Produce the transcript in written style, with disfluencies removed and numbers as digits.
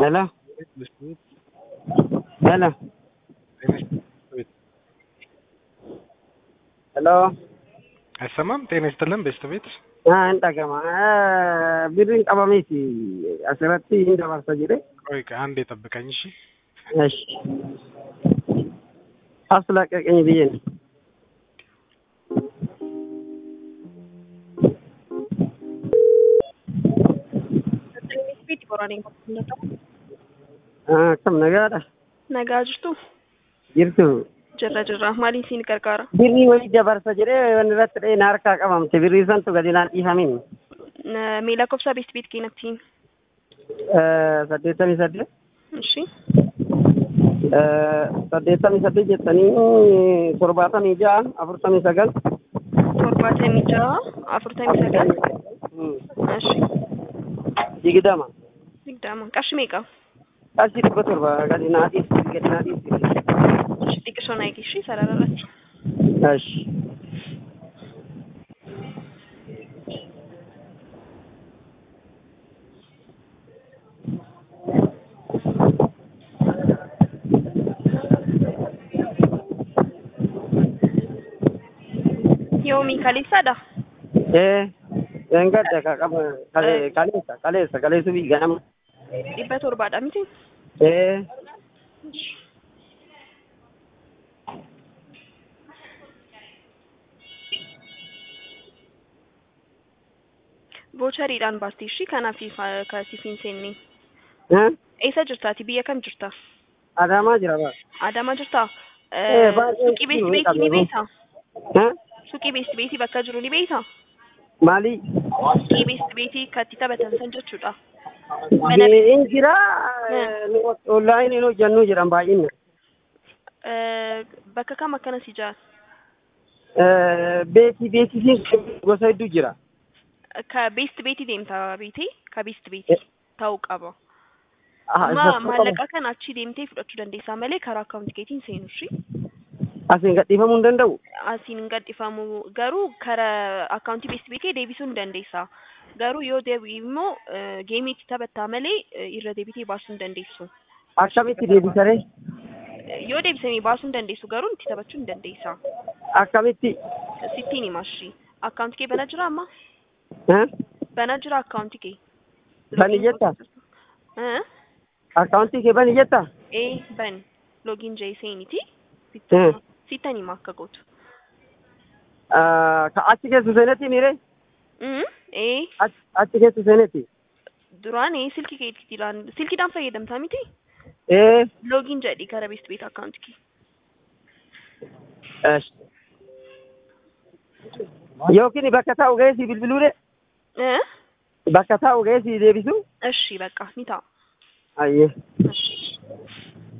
Hello. Hello. Hello. አይሰማም? ጤና ይስጥልን ቤት እንጠቀማ ቢሪን ቀበሜቲ አስረቲ እንደማርሰ ጅሬ ቆይ አንዴ ጠብቀኝ። እሺ እሺ አስላቀቀኝ ብዬ ነው። ከም ነጋዳ ነጋጅቱ jirtu jirra maaliin siin gargaara? birrii wayii dabarsa jedhee wanni irratti dha'ee na harkaa qabamte birrii santu gadi naan dhiifamin Miila kobsaa beet keenyatti. 88 Ishi 88 jettanii 76 49 76 Ishi digdama qarshii meeqa? qarshii 17 gadi naa dhiifte xiqqisoo na eegi ishii sararratti. እሺ Yoomi kaleessaadha? engadda ka qaba kaleessa bi ganama 700 miti? Vochariidhaan baasti ishii kanaaf kaasifiin seenne. Eessa jirtaati? Biyya kam jirta? Adaamaa jira baa. Adaamaa jirta? Suuqii beesti ni beektaa? Suuqii beesti bakka jiru ni beektaa? Maali? Suuqii beesti katti taphatan san jechuudha. In jira online in hojjannu jiran baay'inna. Bakka kam akkana si jaa? Beeti gosa hedduu jira. Ka beeti deemta beeti? Ka beeti ta'uu qaba. Maallaqa kan achi deemtee fudhachuu dandeessaa malee karaa akkaawuntii keetiin seenu ishii. Asiin gadhiifamuu hin danda'u? Asiin hin gadhiifamu garuu karaa akkaawuntii beeti deebisuu hin dandeessaa. Garuu yoo deebi'u immoo geemiitti taphattaa malee irra deebitee baasuu hin dandeessu. Akkamitti deebisaree? Yoo deebisanii baasuu hin dandeessu garuu itti taphachuu hin dandeessaa. Akkamitti? Sittiin hima ishii. Akkaawuntii kee bana jira amma? Bana jira akkaawuntii kee? Bani jetta? Akkaawuntii kee bani jetta? Bani. Loogiin jee seeniiti. Sittan hima akka gootu. Ka achi keessu seenetti miire? Achi keessu seenetti? Duraan silkii keetti silkiidhaan fayyadamtaa miti? Loogiin jedhi gara beet akkaawuntii kee. Yookiin bakka taa'u geessi bilbiluudha? Bakka taa'u geessi deebisu? Eshi bakka ni ta'a. Ayyee. Eshi.